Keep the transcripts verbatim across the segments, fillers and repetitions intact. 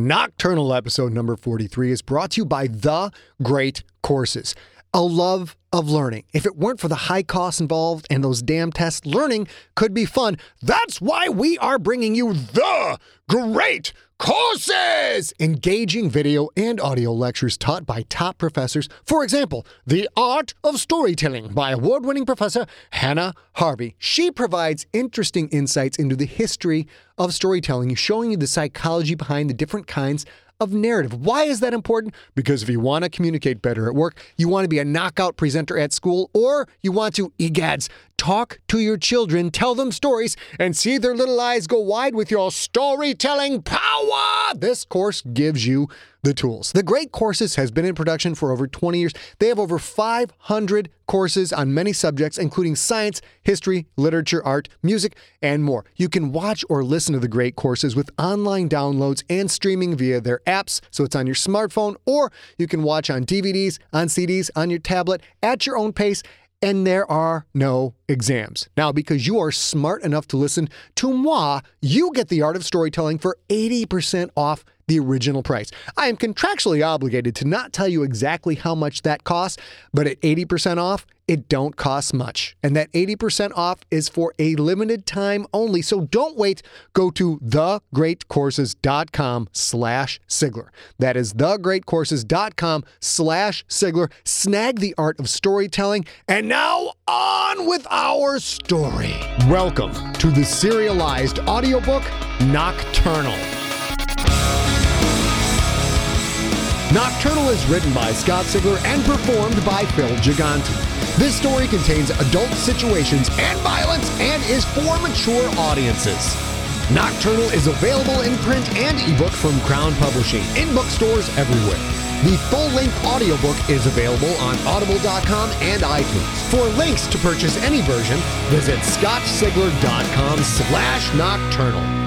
Nocturnal episode number forty-three is brought to you by The Great Courses, a love of learning. If it weren't for the high costs involved and those damn tests, learning could be fun. That's why we are bringing you The Great Courses! Engaging video and audio lectures taught by top professors. For example, The Art of Storytelling by award-winning professor Hannah Harvey. She provides interesting insights into the history of storytelling, showing you the psychology behind the different kinds of narrative. Why is that important? Because if you want to communicate better at work, you want to be a knockout presenter at school, or you want to, egads, talk to your children, tell them stories, and see their little eyes go wide with your storytelling power, this course gives you the tools. The Great Courses has been in production for over twenty years. They have over five hundred courses on many subjects, including science, history, literature, art, music, and more. You can watch or listen to the Great Courses with online downloads and streaming via their apps, so it's on your smartphone, or you can watch on D V Ds, on C Ds, on your tablet, at your own pace, and there are no exams. Now, because you are smart enough to listen to moi, you get The Art of Storytelling for eighty percent off the original price. I am contractually obligated to not tell you exactly how much that costs, but at eighty percent off, it don't cost much. And that eighty percent off is for a limited time only. So don't wait. Go to thegreatcourses.com slash Sigler. That is thegreatcourses.com slash Sigler. Snag The Art of Storytelling. And now on with our story. Welcome to the serialized audiobook, Nocturnal. Nocturnal is written by Scott Sigler and performed by Phil Gigante. This story contains adult situations and violence and is for mature audiences. Nocturnal is available in print and ebook from Crown Publishing in bookstores everywhere. The full-length audiobook is available on audible dot com and iTunes. For links to purchase any version, visit scottsigler.com slash nocturnal.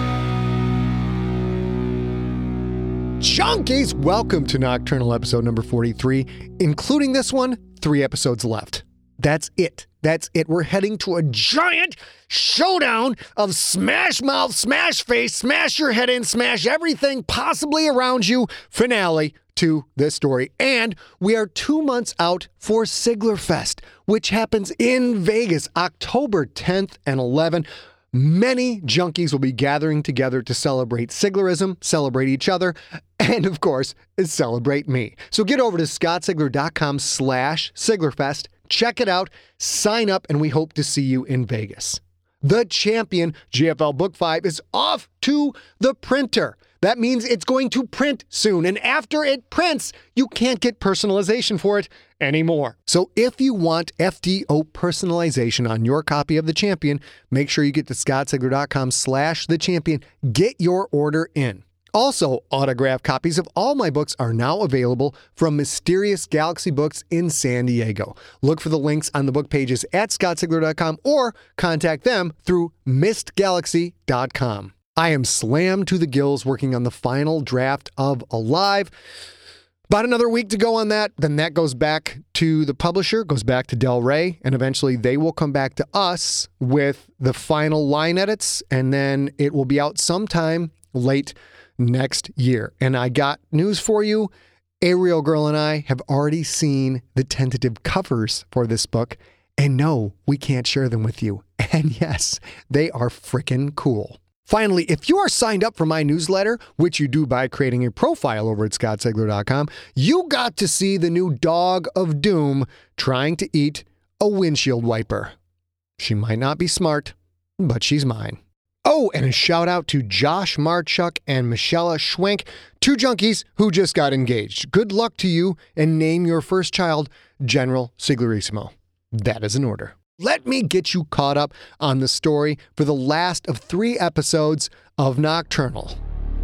Junkies, welcome to Nocturnal episode number forty-three. Including this one, three episodes left. That's it. That's it. We're heading to a giant showdown of smash mouth, smash face, smash your head in, smash everything possibly around you finale to this story. And we are two months out for Sigler Fest, which happens in Vegas, October tenth and eleventh. Many junkies will be gathering together to celebrate Siglerism, celebrate each other, and of course, celebrate me. So get over to scottsigler.com slash Siglerfest, check it out, sign up, and we hope to see you in Vegas. The Champion G F L Book five is off to the printer. That means it's going to print soon, and after it prints, you can't get personalization for it anymore. So if you want F D O personalization on your copy of The Champion, make sure you get to scottsigler.com slash The Champion. Get your order in. Also, autographed copies of all my books are now available from Mysterious Galaxy Books in San Diego. Look for the links on the book pages at scottsigler dot com or contact them through mist galaxy dot com. I am slammed to the gills working on the final draft of Alive. About another week to go on that. Then that goes back to the publisher, goes back to Del Rey, and eventually they will come back to us with the final line edits, and then it will be out sometime late next year. And I got news for you. Ariel Girl and I have already seen the tentative covers for this book, and no, we can't share them with you. And yes, they are freaking cool. Finally, if you are signed up for my newsletter, which you do by creating a profile over at scottsigler dot com, you got to see the new dog of doom trying to eat a windshield wiper. She might not be smart, but she's mine. Oh, and a shout out to Josh Marchuk and Michelle Schwenk, two junkies who just got engaged. Good luck to you, and name your first child General Siglerissimo. That is an order. Let me get you caught up on the story for the last of three episodes of Nocturnal.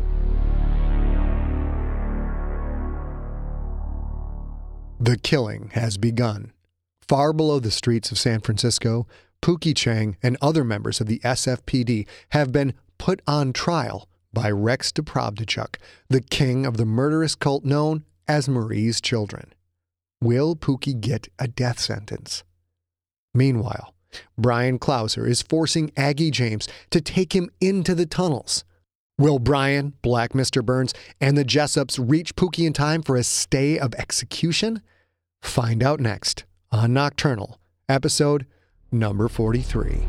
The killing has begun. Far below the streets of San Francisco, Pookie Chang and other members of the S F P D have been put on trial by Rex Deprovdichuk, the king of the murderous cult known as Marie's Children. Will Pookie get a death sentence? Meanwhile, Brian Clauser is forcing Aggie James to take him into the tunnels. Will Brian, Black Mister Burns, and the Jessups reach Pookie in time for a stay of execution? Find out next on Nocturnal, episode number forty-three.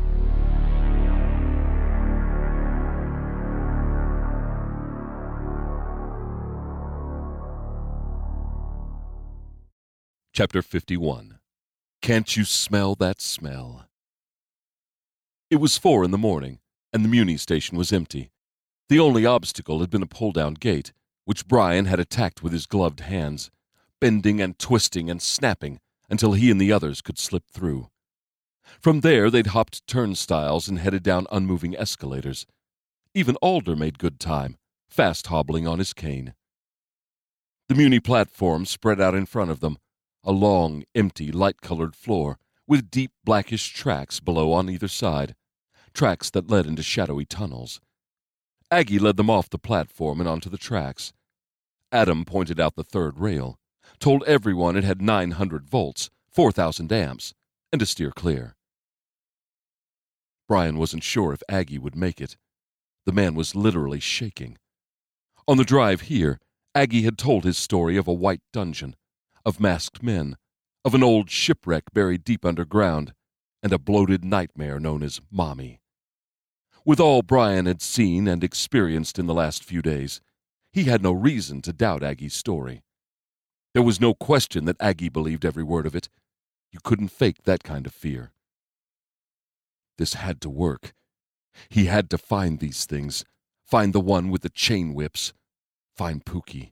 Chapter fifty-one. Can't You Smell That Smell? It was four in the morning, and the Muni station was empty. The only obstacle had been a pull-down gate, which Brian had attacked with his gloved hands, bending and twisting and snapping until he and the others could slip through. From there they'd hopped turnstiles and headed down unmoving escalators. Even Alder made good time, fast hobbling on his cane. The Muni platform spread out in front of them, a long, empty, light-colored floor with deep blackish tracks below on either side, tracks that led into shadowy tunnels. Aggie led them off the platform and onto the tracks. Adam pointed out the third rail, told everyone it had nine hundred volts, four thousand amps, and to steer clear. Brian wasn't sure if Aggie would make it. The man was literally shaking. On the drive here, Aggie had told his story of a white dungeon, of masked men, of an old shipwreck buried deep underground, and a bloated nightmare known as Mommy. With all Brian had seen and experienced in the last few days, he had no reason to doubt Aggie's story. There was no question that Aggie believed every word of it. You couldn't fake that kind of fear. This had to work. He had to find these things, find the one with the chain whips, find Pookie.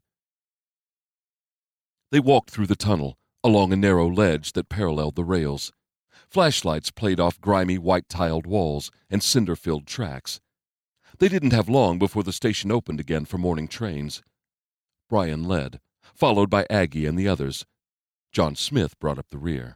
They walked through the tunnel, along a narrow ledge that paralleled the rails. Flashlights played off grimy white-tiled walls and cinder-filled tracks. They didn't have long before the station opened again for morning trains. Brian led, followed by Aggie and the others. John Smith brought up the rear.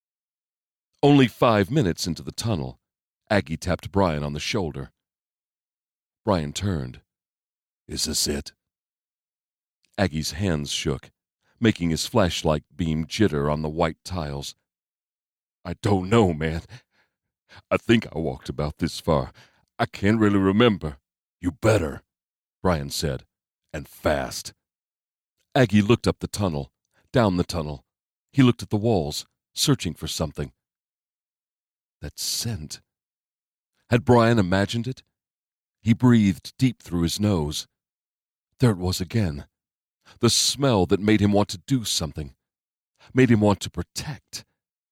Only five minutes into the tunnel, Aggie tapped Brian on the shoulder. Brian turned. "Is this it?" Aggie's hands shook, making his flashlight beam jitter on the white tiles. "I don't know, man. I think I walked about this far. I can't really remember." "You better," Brian said, "and fast." Aggie looked up the tunnel, down the tunnel. He looked at the walls, searching for something. That scent. Had Brian imagined it? He breathed deep through his nose. There it was again. The smell that made him want to do something, made him want to protect.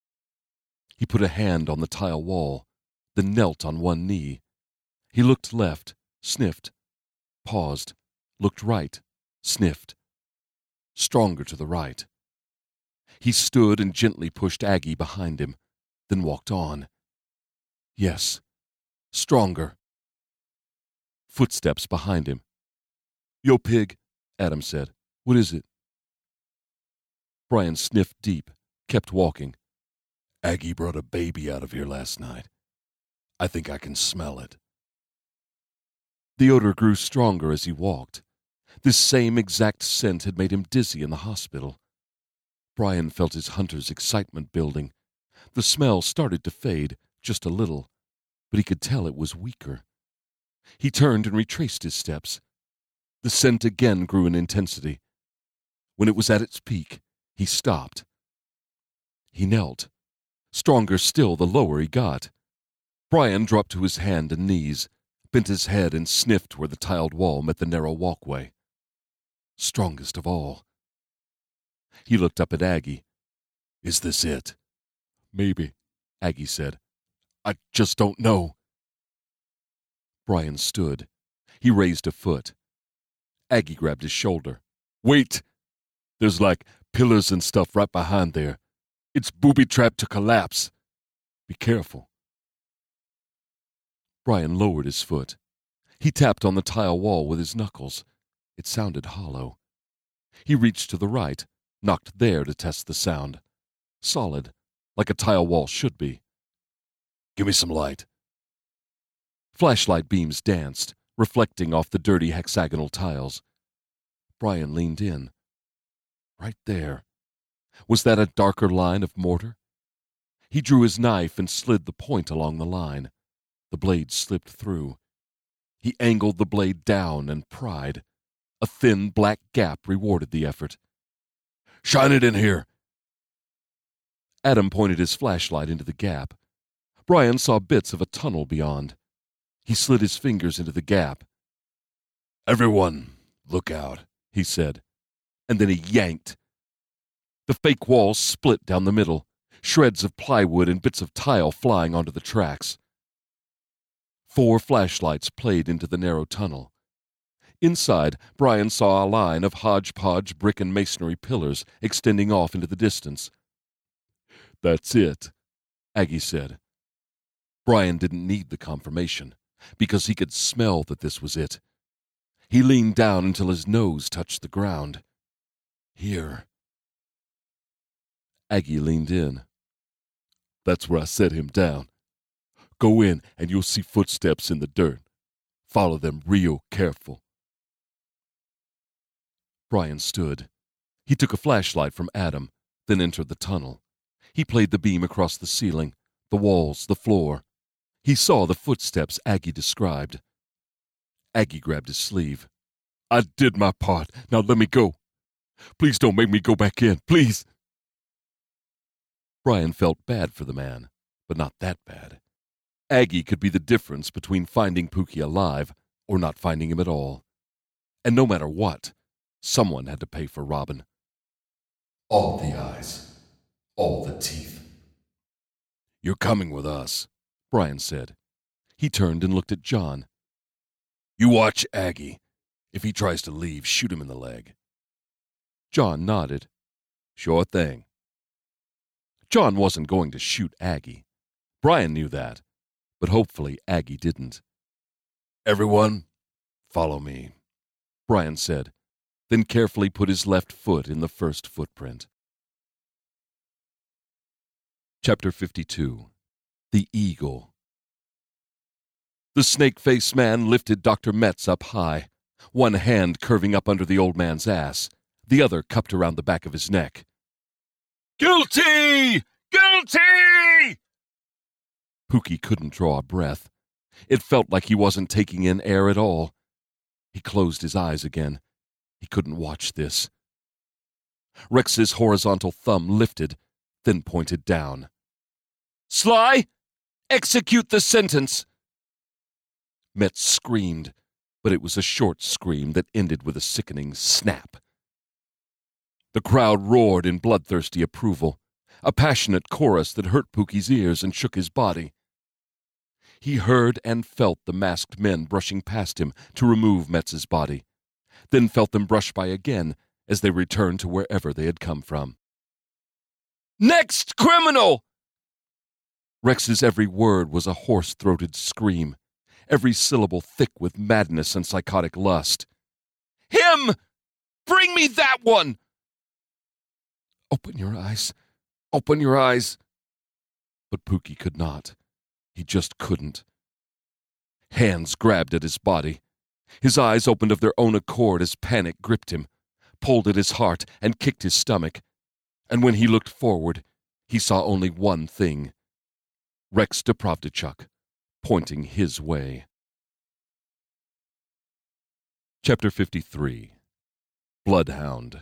He put a hand on the tile wall, then knelt on one knee. He looked left, sniffed, paused, looked right, sniffed. Stronger to the right. He stood and gently pushed Aggie behind him, then walked on. Yes, stronger. Footsteps behind him. "Yo, pig," Adam said. "What is it?" Brian sniffed deep, kept walking. "Aggie brought a baby out of here last night. I think I can smell it." The odor grew stronger as he walked. This same exact scent had made him dizzy in the hospital. Brian felt his hunter's excitement building. The smell started to fade, just a little, but he could tell it was weaker. He turned and retraced his steps. The scent again grew in intensity. When it was at its peak, he stopped. He knelt. Stronger still the lower he got. Brian dropped to his hand and knees, bent his head and sniffed where the tiled wall met the narrow walkway. Strongest of all. He looked up at Aggie. "Is this it?" "Maybe," Aggie said. "I just don't know." Brian stood. He raised a foot. Aggie grabbed his shoulder. "Wait! There's like pillars and stuff right behind there. It's booby-trapped to collapse. Be careful." Brian lowered his foot. He tapped on the tile wall with his knuckles. It sounded hollow. He reached to the right, knocked there to test the sound. Solid, like a tile wall should be. "Give me some light." Flashlight beams danced, reflecting off the dirty hexagonal tiles. Brian leaned in. Right there. Was that a darker line of mortar? He drew his knife and slid the point along the line. The blade slipped through. He angled the blade down and pried. A thin black gap rewarded the effort. "Shine it in here." Adam pointed his flashlight into the gap. Brian saw bits of a tunnel beyond. He slid his fingers into the gap. "Everyone, look out," he said, and then he yanked. The fake wall split down the middle, shreds of plywood and bits of tile flying onto the tracks. Four flashlights played into the narrow tunnel. Inside, Brian saw a line of hodgepodge brick and masonry pillars extending off into the distance. "That's it," Aggie said. Brian didn't need the confirmation, because he could smell that this was it. He leaned down until his nose touched the ground. "Here." Aggie leaned in. "That's where I set him down. Go in and you'll see footsteps in the dirt. Follow them real careful." Brian stood. He took a flashlight from Adam, then entered the tunnel. He played the beam across the ceiling, the walls, the floor. He saw the footsteps Aggie described. Aggie grabbed his sleeve. "I did my part. Now let me go. Please don't make me go back in. Please." Brian felt bad for the man, but not that bad. Aggie could be the difference between finding Pookie alive or not finding him at all. And no matter what, someone had to pay for Robin. "All the eyes, all the teeth." "You're coming with us," Brian said. He turned and looked at John. "You watch Aggie. If he tries to leave, shoot him in the leg." John nodded. "Sure thing." John wasn't going to shoot Aggie. Brian knew that, but hopefully Aggie didn't. "Everyone, follow me," Brian said, then carefully put his left foot in the first footprint. Chapter fifty-two. The Eagle. The snake-faced man lifted Doctor Metz up high, one hand curving up under the old man's ass, the other cupped around the back of his neck. "Guilty! Guilty!" Pookie couldn't draw a breath. It felt like he wasn't taking in air at all. He closed his eyes again. He couldn't watch this. Rex's horizontal thumb lifted, then pointed down. "Sly, execute the sentence." Metz screamed, but it was a short scream that ended with a sickening snap. The crowd roared in bloodthirsty approval, a passionate chorus that hurt Pookie's ears and shook his body. He heard and felt the masked men brushing past him to remove Metz's body, then felt them brush by again as they returned to wherever they had come from. "Next criminal!" Rex's every word was a hoarse-throated scream, every syllable thick with madness and psychotic lust. "Him! Bring me that one!" "Open your eyes. Open your eyes." But Pookie could not. He just couldn't. Hands grabbed at his body. His eyes opened of their own accord as panic gripped him, pulled at his heart and kicked his stomach. And when he looked forward, he saw only one thing. Rex Deprovdichuk, pointing his way. Chapter fifty-three. Bloodhound.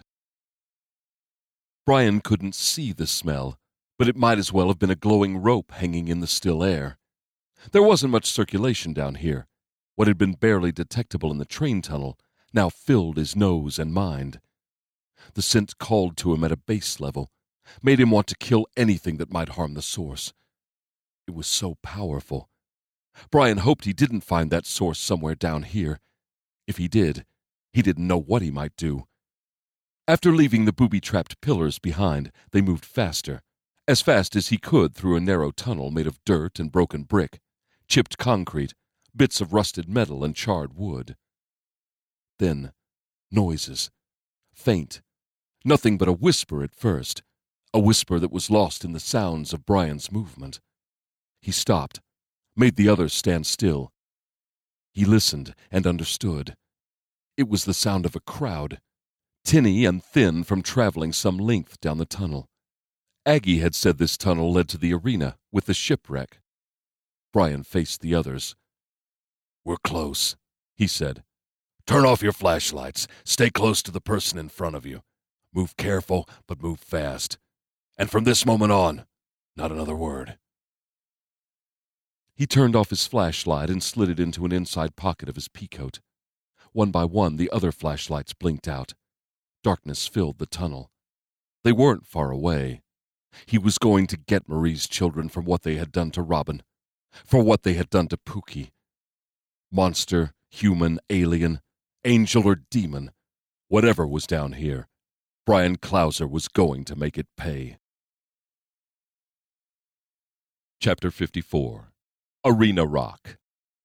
Brian couldn't see the smell, but it might as well have been a glowing rope hanging in the still air. There wasn't much circulation down here. What had been barely detectable in the train tunnel now filled his nose and mind. The scent called to him at a base level, made him want to kill anything that might harm the source. It was so powerful. Brian hoped he didn't find that source somewhere down here. If he did, he didn't know what he might do. After leaving the booby-trapped pillars behind, they moved faster, as fast as he could through a narrow tunnel made of dirt and broken brick, chipped concrete, bits of rusted metal and charred wood. Then, noises. Faint. Nothing but a whisper at first, a whisper that was lost in the sounds of Brian's movement. He stopped, made the others stand still. He listened and understood. It was the sound of a crowd, tinny and thin from traveling some length down the tunnel. Aggie had said this tunnel led to the arena with the shipwreck. Brian faced the others. "We're close," he said. "Turn off your flashlights. Stay close to the person in front of you. Move careful, but move fast. And from this moment on, not another word." He turned off his flashlight and slid it into an inside pocket of his peacoat. One by one, the other flashlights blinked out. Darkness filled the tunnel. They weren't far away. He was going to get Marie's children from what they had done to Robin, for what they had done to Pookie. Monster, human, alien, angel or demon, whatever was down here, Brian Clouser was going to make it pay. Chapter fifty-four. Arena Rock.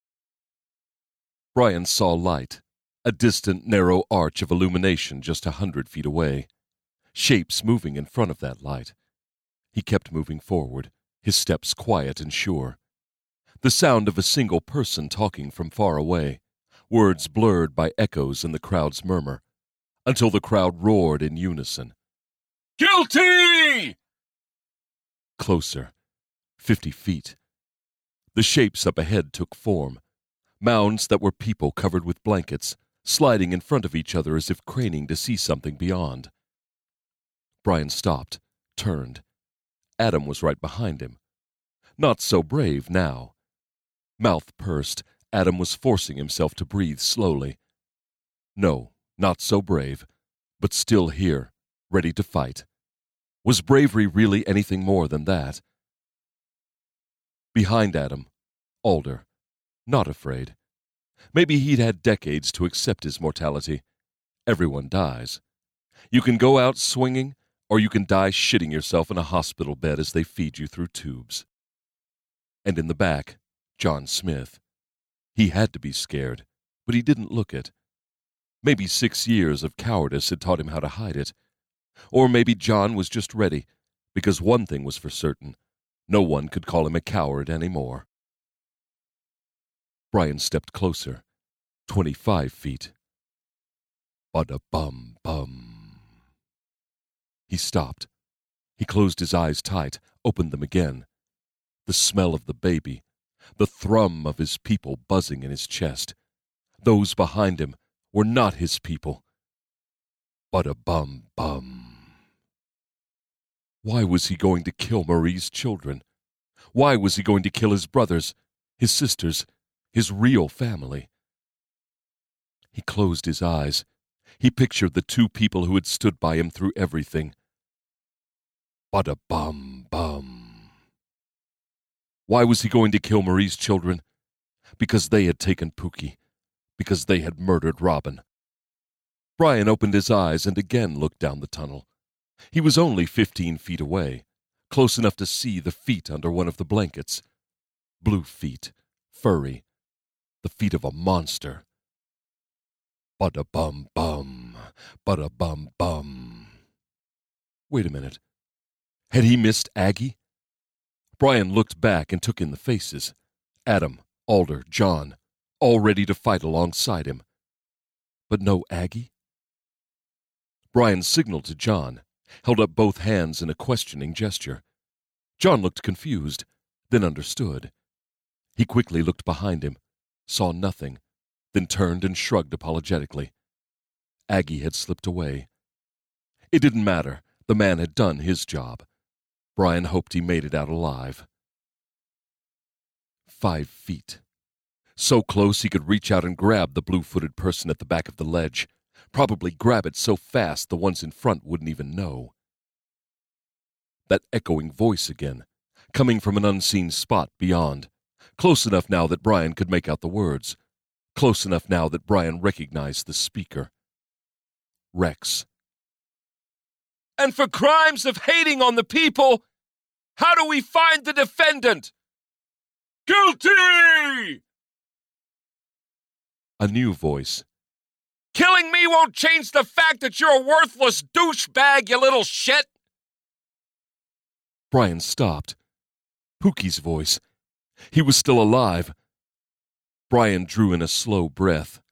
Brian saw light, a distant, narrow arch of illumination just a hundred feet away. Shapes moving in front of that light. He kept moving forward, his steps quiet and sure. The sound of a single person talking from far away, words blurred by echoes in the crowd's murmur, until the crowd roared in unison. "Guilty!" Closer, fifty feet. The shapes up ahead took form, mounds that were people covered with blankets, sliding in front of each other as if craning to see something beyond. Brian stopped, turned. Adam was right behind him. Not so brave now. Mouth pursed, Adam was forcing himself to breathe slowly. No, not so brave, but still here, ready to fight. Was bravery really anything more than that? Behind Adam, Alder, not afraid. Maybe he'd had decades to accept his mortality. Everyone dies. You can go out swinging, or you can die shitting yourself in a hospital bed as they feed you through tubes. And in the back, John Smith. He had to be scared, but he didn't look it. Maybe six years of cowardice had taught him how to hide it. Or maybe John was just ready, because one thing was for certain. No one could call him a coward anymore. Brian stepped closer. Twenty-five feet. Bada-bum-bum. He stopped. He closed his eyes tight, opened them again. The smell of the baby, the thrum of his people buzzing in his chest. Those behind him were not his people. Bada-bum-bum. Why was he going to kill Marie's children? Why was he going to kill his brothers, his sisters, his real family? He closed his eyes. He pictured the two people who had stood by him through everything. Bada-bum-bum. Why was he going to kill Marie's children? Because they had taken Pookie. Because they had murdered Robin. Brian opened his eyes and again looked down the tunnel. He was only fifteen feet away, close enough to see the feet under one of the blankets. Blue feet, furry, the feet of a monster. Bada-bum-bum, bada-bum-bum. Wait a minute. Had he missed Aggie? Brian looked back and took in the faces. Adam, Alder, John, all ready to fight alongside him. But no Aggie? Brian signaled to John, held up both hands in a questioning gesture. John looked confused, then understood. He quickly looked behind him, saw nothing, then turned and shrugged apologetically. Aggie had slipped away. It didn't matter. The man had done his job. Brian hoped he made it out alive. Five feet. So close he could reach out and grab the blue-footed person at the back of the ledge. Probably grab it so fast the ones in front wouldn't even know. That echoing voice again, coming from an unseen spot beyond. Close enough now that Brian could make out the words. Close enough now that Brian recognized the speaker. Rex. And for crimes of hating on the people, how do we find the defendant? Guilty! A new voice. Killing me won't change the fact that you're a worthless douchebag, you little shit! Brian stopped. Pookie's voice. He was still alive. Brian drew in a slow breath.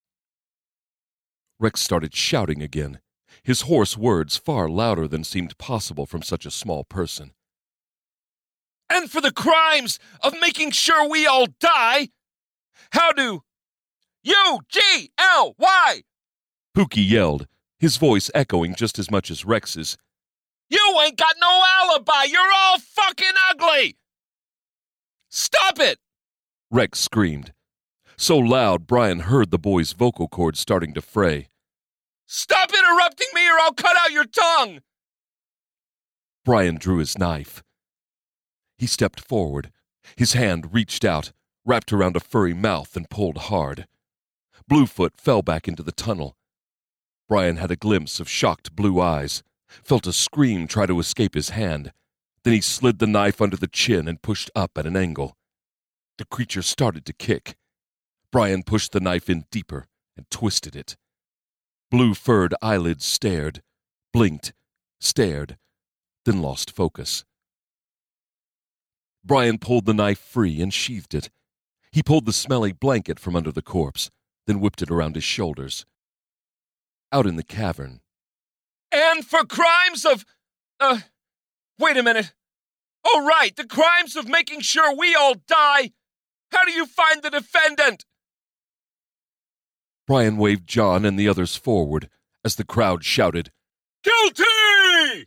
Rex started shouting again, his hoarse words far louder than seemed possible from such a small person. And for the crimes of making sure we all die, how do U G L Y! Pookie yelled, his voice echoing just as much as Rex's. You ain't got no alibi! You're all fucking ugly! Stop it! Rex screamed. So loud, Brian heard the boy's vocal cords starting to fray. Stop interrupting me or I'll cut out your tongue! Brian drew his knife. He stepped forward. His hand reached out, wrapped around a furry mouth and pulled hard. Bluefoot fell back into the tunnel. Brian had a glimpse of shocked blue eyes, felt a scream try to escape his hand. Then he slid the knife under the chin and pushed up at an angle. The creature started to kick. Brian pushed the knife in deeper and twisted it. Blue-furred eyelids stared, blinked, stared, then lost focus. Brian pulled the knife free and sheathed it. He pulled the smelly blanket from under the corpse, then whipped it around his shoulders. Out in the cavern. And for crimes of... Uh, wait a minute. Oh, right, the crimes of making sure we all die. How do you find the defendant? Brian waved John and the others forward as the crowd shouted, Guilty!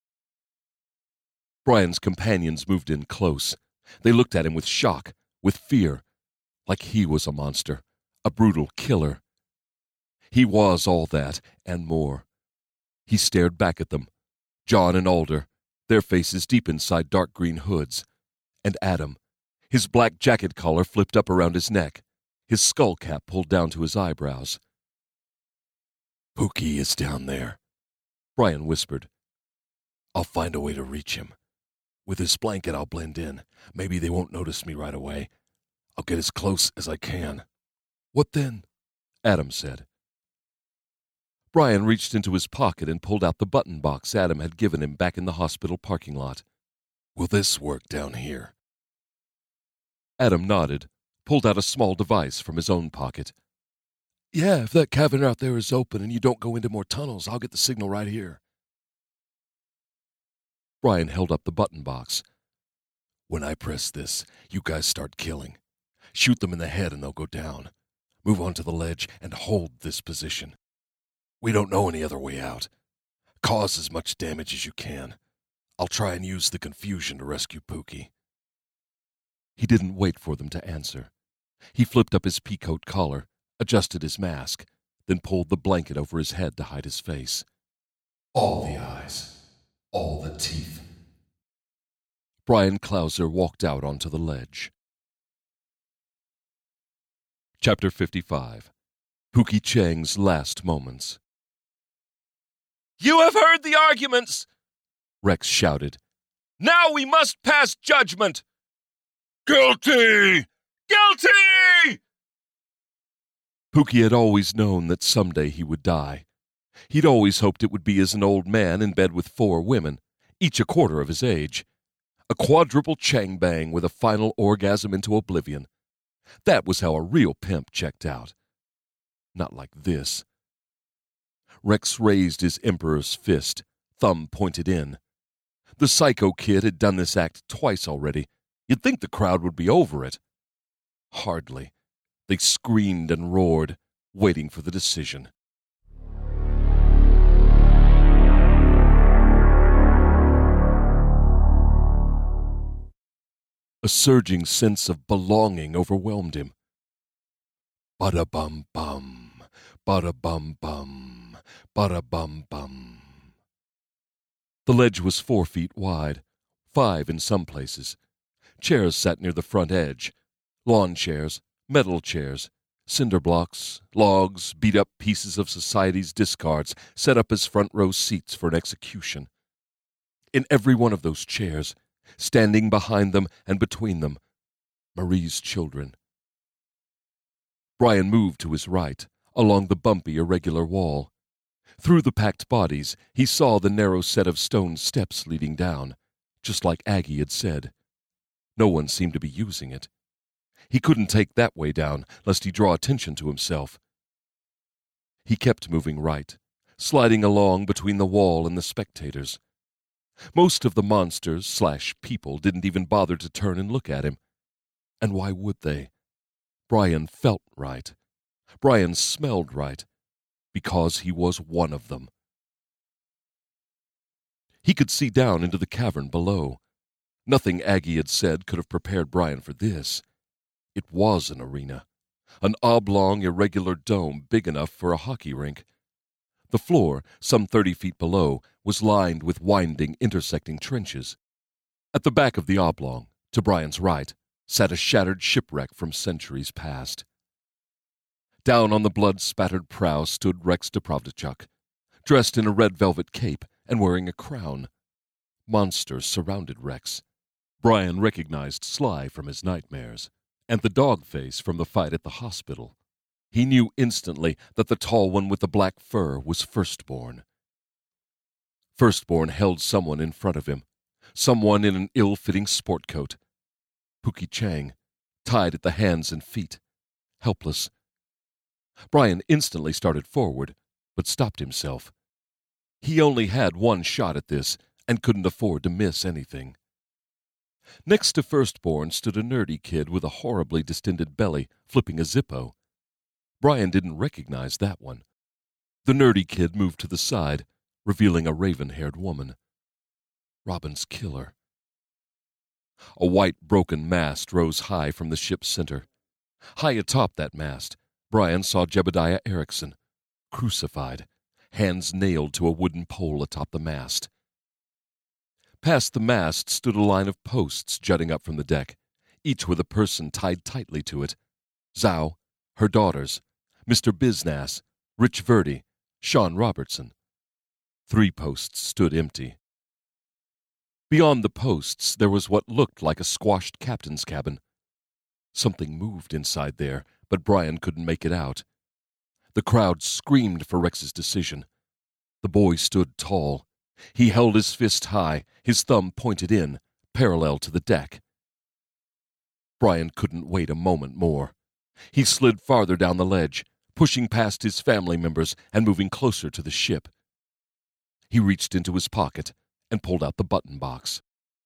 Brian's companions moved in close. They looked at him with shock, with fear, like he was a monster, a brutal killer. He was all that and more. He stared back at them, John and Alder, their faces deep inside dark green hoods, and Adam, his black jacket collar flipped up around his neck, his skull cap pulled down to his eyebrows. Pookie is down there, Brian whispered. I'll find a way to reach him. With this blanket, I'll blend in. Maybe they won't notice me right away. I'll get as close as I can. What then? Adam said. Brian reached into his pocket and pulled out the button box Adam had given him back in the hospital parking lot. Will this work down here? Adam nodded, pulled out a small device from his own pocket. Yeah, if that cavern out there is open and you don't go into more tunnels, I'll get the signal right here. Brian held up the button box. When I press this, you guys start killing. Shoot them in the head and they'll go down. Move onto the ledge and hold this position. We don't know any other way out. Cause as much damage as you can. I'll try and use the confusion to rescue Pookie. He didn't wait for them to answer. He flipped up his peacoat collar, adjusted his mask, then pulled the blanket over his head to hide his face. All the eyes, all the teeth. Brian Clauser walked out onto the ledge. Chapter fifty-five. Pookie Chang's Last Moments. You have heard the arguments, Rex shouted. Now we must pass judgment. Guilty! Guilty! Pookie had always known that someday he would die. He'd always hoped it would be as an old man in bed with four women, each a quarter of his age. A quadruple changbang with a final orgasm into oblivion. That was how a real pimp checked out. Not like this. Rex raised his emperor's fist, thumb pointed in. The psycho kid had done this act twice already. You'd think the crowd would be over it. Hardly. They screamed and roared, waiting for the decision. A surging sense of belonging overwhelmed him. Bada-bum-bum, bada-bum-bum, bada-bum-bum. The ledge was four feet wide, five in some places. Chairs sat near the front edge. Lawn chairs, metal chairs, cinder blocks, logs, beat-up pieces of society's discards set up as front-row seats for an execution. In every one of those chairs, standing behind them and between them, Marie's children. Brian moved to his right, along the bumpy, irregular wall. Through the packed bodies, he saw the narrow set of stone steps leading down, just like Aggie had said. No one seemed to be using it. He couldn't take that way down, lest he draw attention to himself. He kept moving right, sliding along between the wall and the spectators. Most of the monsters slash people didn't even bother to turn and look at him. And why would they? Brian felt right. Brian smelled right, because he was one of them. He could see down into the cavern below. Nothing Aggie had said could have prepared Brian for this. It was an arena, an oblong, irregular dome big enough for a hockey rink. The floor, some thirty feet below, was lined with winding, intersecting trenches. At the back of the oblong, to Brian's right, sat a shattered shipwreck from centuries past. Down on the blood-spattered prow stood Rex Deprovdechuk, dressed in a red velvet cape and wearing a crown. Monsters surrounded Rex. Brian recognized Sly from his nightmares, and the dog face from the fight at the hospital. He knew instantly that the tall one with the black fur was Firstborn. Firstborn held someone in front of him, someone in an ill-fitting sport coat. Pookie Chang, tied at the hands and feet, helpless. Brian instantly started forward, but stopped himself. He only had one shot at this and couldn't afford to miss anything. Next to Firstborn stood a nerdy kid with a horribly distended belly flipping a Zippo. Brian didn't recognize that one. The nerdy kid moved to the side, revealing a raven-haired woman. Robin's killer. A white broken mast rose high from the ship's center. High atop that mast, Brian saw Jebediah Erickson, crucified, hands nailed to a wooden pole atop the mast. Past the mast stood a line of posts jutting up from the deck, each with a person tied tightly to it. Zhao, her daughters, Mister Biznass, Rich Verdi, Sean Robertson. Three posts stood empty. Beyond the posts there was what looked like a squashed captain's cabin. Something moved inside there, but Brian couldn't make it out. The crowd screamed for Rex's decision. The boy stood tall. He held his fist high, his thumb pointed in, parallel to the deck. Brian couldn't wait a moment more. He slid farther down the ledge, pushing past his family members and moving closer to the ship. He reached into his pocket and pulled out the button box.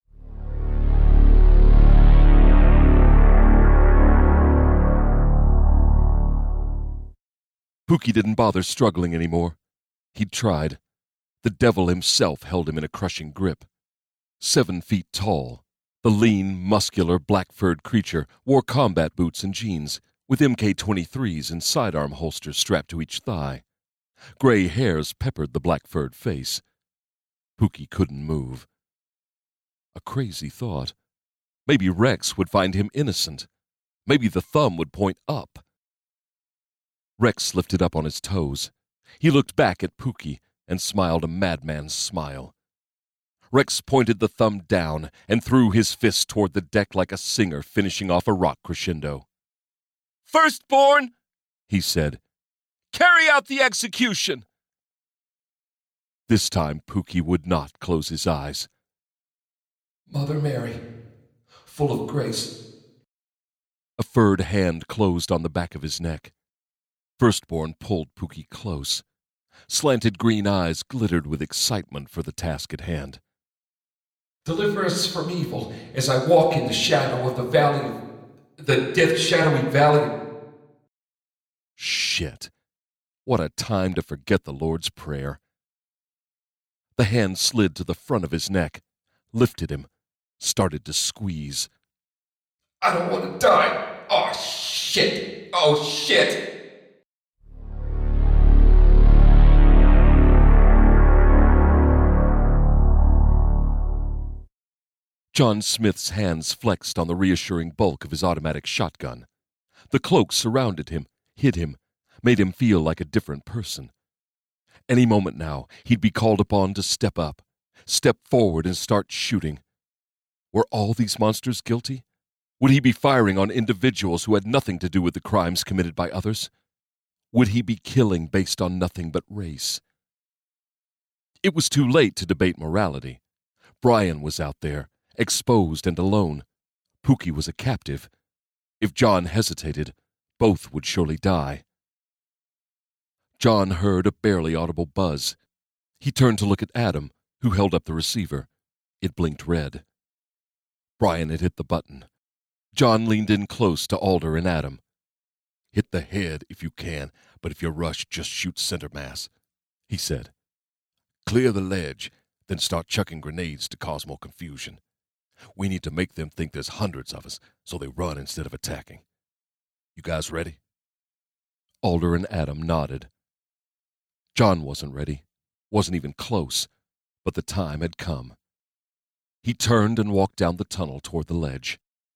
Pookie didn't bother struggling anymore. He'd tried. The devil himself held him in a crushing grip. Seven feet tall, the lean, muscular, black-furred creature wore combat boots and jeans, with M K twenty-threes and sidearm holsters strapped to each thigh. Gray hairs peppered the black-furred face. Pookie couldn't move. A crazy thought. Maybe Rex would find him innocent. Maybe the thumb would point up. Rex lifted up on his toes. He looked back at Pookie and smiled a madman's smile. Rex pointed the thumb down and threw his fist toward the deck like a singer finishing off a rock crescendo. "Firstborn," he said, "carry out the execution." This time Pookie would not close his eyes. "Mother Mary, full of grace." A furred hand closed on the back of his neck. Firstborn pulled Pookie close. Slanted green eyes glittered with excitement for the task at hand. "Deliver us from evil as I walk in the shadow of the valley, the death-shadowy valley." Shit. What a time to forget the Lord's Prayer. The hand slid to the front of his neck, lifted him, started to squeeze. "I don't want to die. Oh, shit. Oh, shit." John Smith's hands flexed on the reassuring bulk of his automatic shotgun. The cloak surrounded him, hid him, made him feel like a different person. Any moment now, he'd be called upon to step up, step forward and start shooting. Were all these monsters guilty? Would he be firing on individuals who had nothing to do with the crimes committed by others? Would he be killing based on nothing but race? It was too late to debate morality. Brian was out there, exposed and alone. Pookie was a captive. If John hesitated, both would surely die. John heard a barely audible buzz. He turned to look at Adam, who held up the receiver. It blinked red. Brian had hit the button. John leaned in close to Alder and Adam. Hit the head if you can, but if you rush, just shoot center mass, he said. Clear the ledge, then start chucking grenades to cause more confusion. We need to make them think there's hundreds of us, so they run instead of attacking. You guys ready? Alder and Adam nodded. John wasn't ready, wasn't even close, but the time had come. He turned and walked down the tunnel toward the ledge.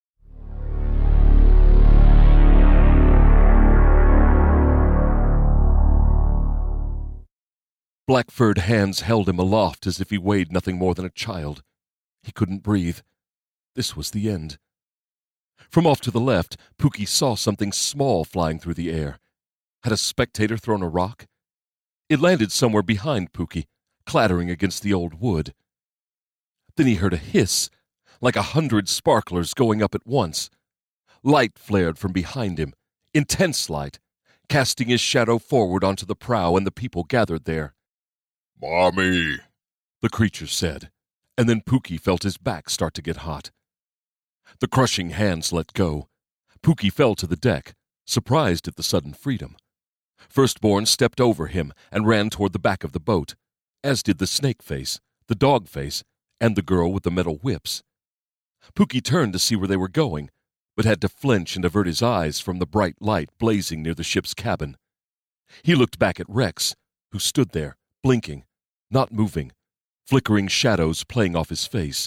Black-furred hands held him aloft as if he weighed nothing more than a child. He couldn't breathe. This was the end. From off to the left, Pookie saw something small flying through the air. Had a spectator thrown a rock? It landed somewhere behind Pookie, clattering against the old wood. Then he heard a hiss, like a hundred sparklers going up at once. Light flared from behind him, intense light, casting his shadow forward onto the prow and the people gathered there. "Mommy," the creature said, and then Pookie felt his back start to get hot. The crushing hands let go. Pookie fell to the deck, surprised at the sudden freedom. Firstborn stepped over him and ran toward the back of the boat, as did the snake face, the dog face, and the girl with the metal whips. Pookie turned to see where they were going, but had to flinch and avert his eyes from the bright light blazing near the ship's cabin. He looked back at Rex, who stood there, blinking, not moving, flickering shadows playing off his face.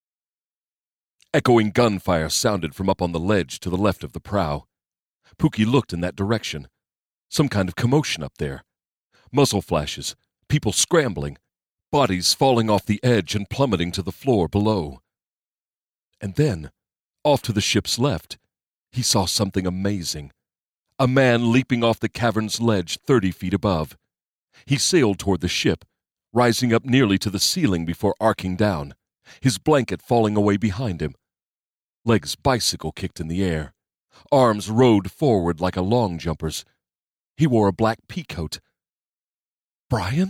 Echoing gunfire sounded from up on the ledge to the left of the prow. Pookie looked in that direction. Some kind of commotion up there. Muzzle flashes, people scrambling, bodies falling off the edge and plummeting to the floor below. And then, off to the ship's left, he saw something amazing. A man leaping off the cavern's ledge thirty feet above. He sailed toward the ship, rising up nearly to the ceiling before arcing down, his blanket falling away behind him. Legs bicycle kicked in the air. Arms rode forward like a long jumper's. He wore a black peacoat. Brian?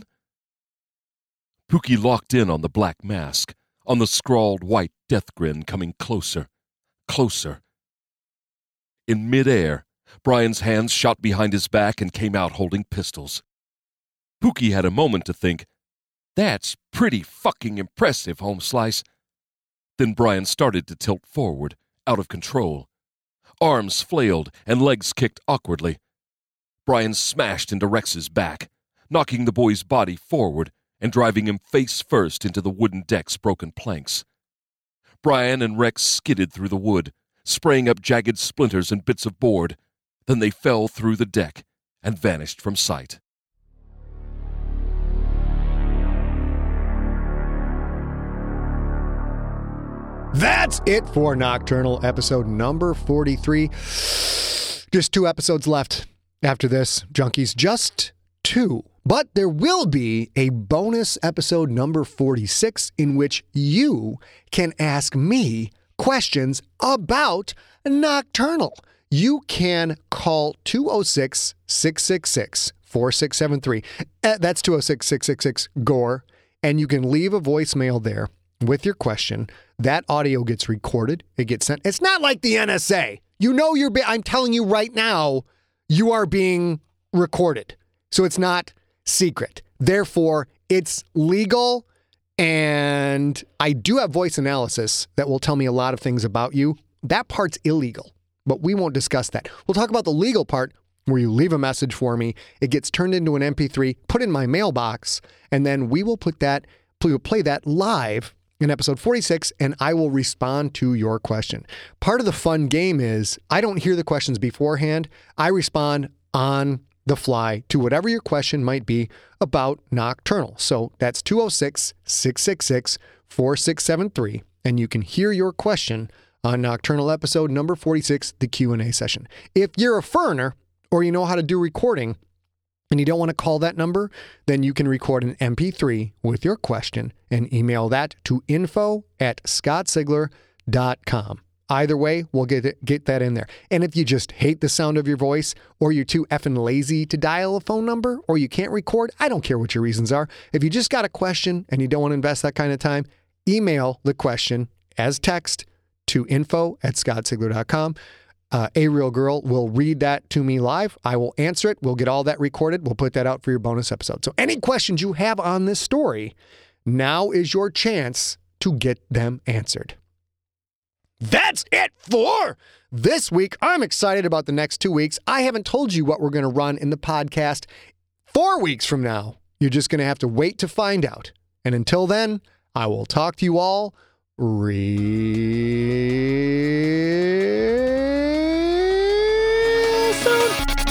Pookie locked in on the black mask, on the scrawled white death grin coming closer, closer. In midair, Brian's hands shot behind his back and came out holding pistols. Pookie had a moment to think, "That's pretty fucking impressive, Homeslice." Then Brian started to tilt forward, out of control. Arms flailed and legs kicked awkwardly. Brian smashed into Rex's back, knocking the boy's body forward and driving him face first into the wooden deck's broken planks. Brian and Rex skidded through the wood, spraying up jagged splinters and bits of board. Then they fell through the deck and vanished from sight. That's it for Nocturnal episode number forty-three. Just two episodes left after this, Junkies. Just two. But there will be a bonus episode number forty-six in which you can ask me questions about Nocturnal. You can call two oh six, six six six, four six seven three. That's two oh six, six six six, G O R E. And you can leave a voicemail there with your question. That audio gets recorded. It gets sent. It's not like the N S A. You know you're be- I'm telling you right now, you are being recorded. So it's not secret. Therefore, it's legal. And I do have voice analysis that will tell me a lot of things about you. That part's illegal, but we won't discuss that. We'll talk about the legal part where you leave a message for me. It gets turned into an M P three, put in my mailbox, and then we will put that, we'll play that live in episode forty-six, and I will respond to your question. Part of the fun game is I don't hear the questions beforehand. I respond on the fly to whatever your question might be about Nocturnal. So that's two oh six, six six six, four six seven three, and you can hear your question on Nocturnal episode number forty-six, the Q and A session. If you're a foreigner or you know how to do recording, and you don't want to call that number, then you can record an M P three with your question and email that to info at scottsigler dot com. Either way, we'll get it, get that in there. And if you just hate the sound of your voice, or you're too effing lazy to dial a phone number, or you can't record, I don't care what your reasons are. If you just got a question and you don't want to invest that kind of time, email the question as text to info at scottsigler dot com. Uh, A Real Girl will read that to me live. I will answer it. We'll get all that recorded. We'll put that out for your bonus episode. So any questions you have on this story, now is your chance to get them answered. That's it for this week. I'm excited about the next two weeks. I haven't told you what we're going to run in the podcast four weeks from now. You're just going to have to wait to find out. And until then, I will talk to you all real soon.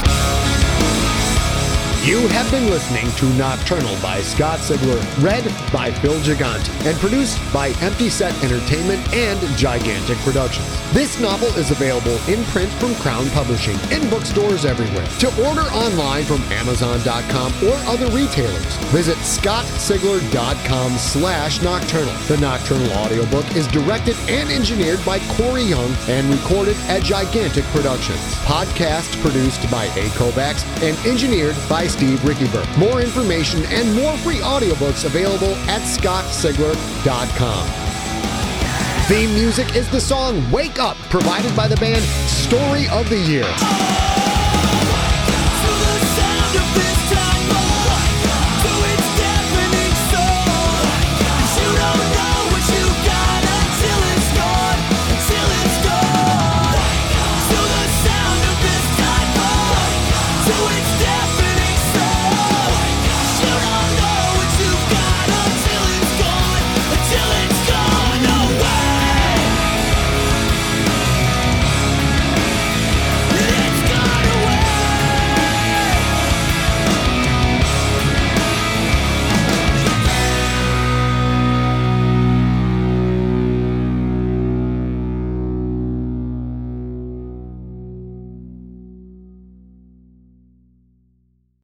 You have been listening to Nocturnal by Scott Sigler, read by Phil Gigante, and produced by Empty Set Entertainment and Gigantic Productions. This novel is available in print from Crown Publishing in bookstores everywhere. To order online from Amazon dot com or other retailers, visit scottsigler.com slash nocturnal. The Nocturnal audiobook is directed and engineered by Corey Young and recorded at Gigantic Productions. Podcast produced by A. Kovacs and engineered by Steve Rickyberg. More information and more free audiobooks available at scott sigler dot com. Theme music is the song Wake Up, provided by the band Story of the Year.